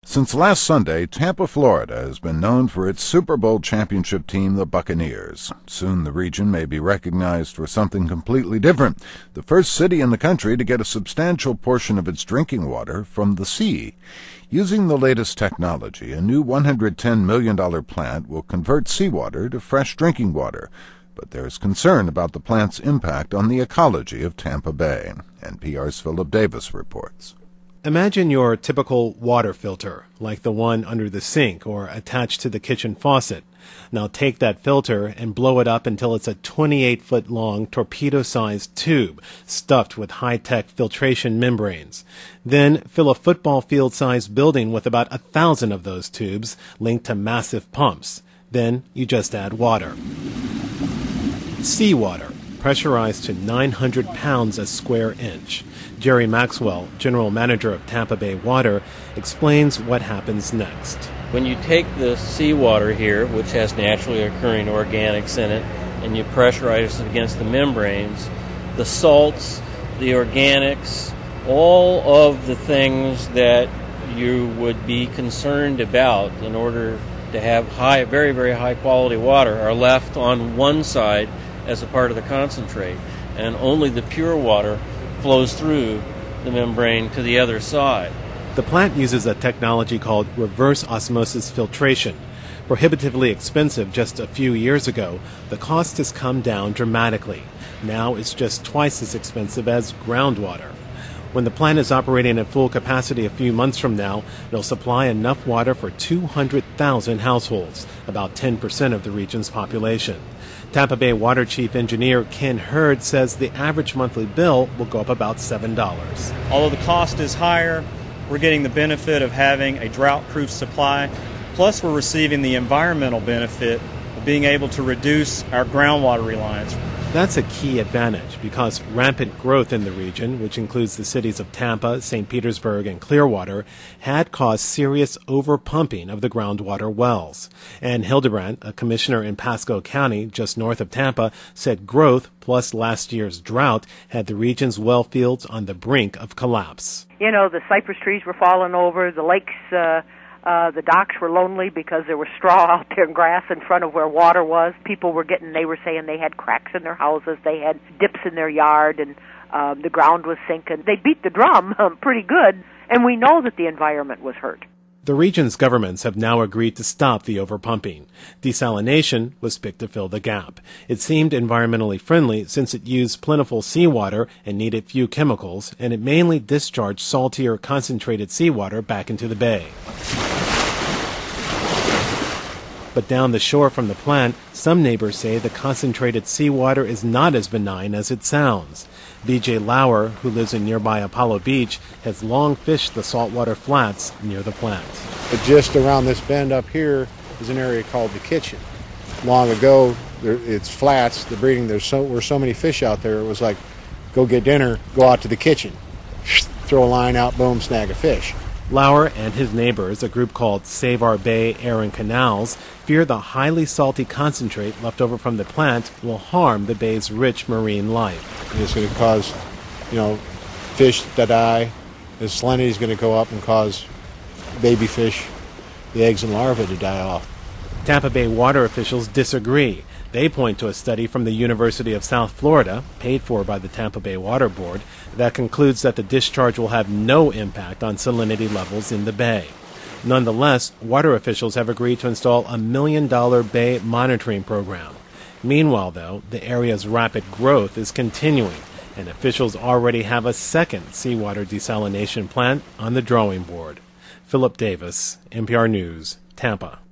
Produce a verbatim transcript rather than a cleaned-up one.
Since last Sunday, Tampa, Florida has been known for its Super Bowl championship team, the Buccaneers. Soon the region may be recognized for something completely different, the first city in the country to get a substantial portion of its drinking water from the sea. Using the latest technology, a new one hundred ten million dollars plant will convert seawater to fresh drinking water. But there is concern about the plant's impact on the ecology of Tampa Bay. N P R's Philip Davis reports. Imagine your typical water filter, like the one under the sink or attached to the kitchen faucet. Now take that filter and blow it up until it's a twenty-eight foot long torpedo-sized tube stuffed with high-tech filtration membranes. Then fill a football field-sized building with about a thousand of those tubes linked to massive pumps. Then you just add water. Seawater, pressurized to nine hundred pounds a square inch. Jerry Maxwell, general manager of Tampa Bay Water, explains what happens next. When you take the seawater here, which has naturally occurring organics in it, and you pressurize it against the membranes, the salts, the organics, all of the things that you would be concerned about in order to have high, very, very high quality water are left on one side as a part of the concentrate, and only the pure water flows through the membrane to the other side. The plant uses a technology called reverse osmosis filtration. Prohibitively expensive just a few years ago, the cost has come down dramatically. Now it's just twice as expensive as groundwater. When the plant is operating at full capacity a few months from now, it'll supply enough water for two hundred thousand households, about ten percent of the region's population. Tampa Bay Water Chief Engineer Ken Hurd says the average monthly bill will go up about seven dollars. Although the cost is higher, we're getting the benefit of having a drought-proof supply, plus we're receiving the environmental benefit of being able to reduce our groundwater reliance. That's a key advantage because rampant growth in the region, which includes the cities of Tampa, Saint Petersburg, and Clearwater, had caused serious overpumping of the groundwater wells. And Hildebrandt, a commissioner in Pasco County, just north of Tampa, said growth plus last year's drought had the region's well fields on the brink of collapse. You know, the cypress trees were falling over, the lakes, uh, Uh, the docks were lonely because there was straw out there and grass in front of where water was. People were getting, they were saying they had cracks in their houses, they had dips in their yard, and um, the ground was sinking. They beat the drum um, pretty good, and we know that the environment was hurt. The region's governments have now agreed to stop the overpumping. Desalination was picked to fill the gap. It seemed environmentally friendly since it used plentiful seawater and needed few chemicals, and it mainly discharged saltier, concentrated seawater back into the bay. But down the shore from the plant, some neighbors say the concentrated seawater is not as benign as it sounds. B J Lauer, who lives in nearby Apollo Beach, has long fished the saltwater flats near the plant. But just around this bend up here is an area called the Kitchen. Long ago, there, it's flats, the breeding, there's so, were so many fish out there, it was like, go get dinner, go out to the kitchen. Throw a line out, boom, snag a fish. Lauer and his neighbors, a group called Save Our Bay Air and Canals, fear the highly salty concentrate left over from the plant will harm the bay's rich marine life. It's going to cause, you know, fish to die. The salinity is going to go up and cause baby fish, the eggs and larvae, to die off. Tampa Bay water officials disagree. They point to a study from the University of South Florida, paid for by the Tampa Bay Water Board, that concludes that the discharge will have no impact on salinity levels in the bay. Nonetheless, water officials have agreed to install a million dollar bay monitoring program. Meanwhile, though, the area's rapid growth is continuing, and officials already have a second seawater desalination plant on the drawing board. Philip Davis, N P R News, Tampa.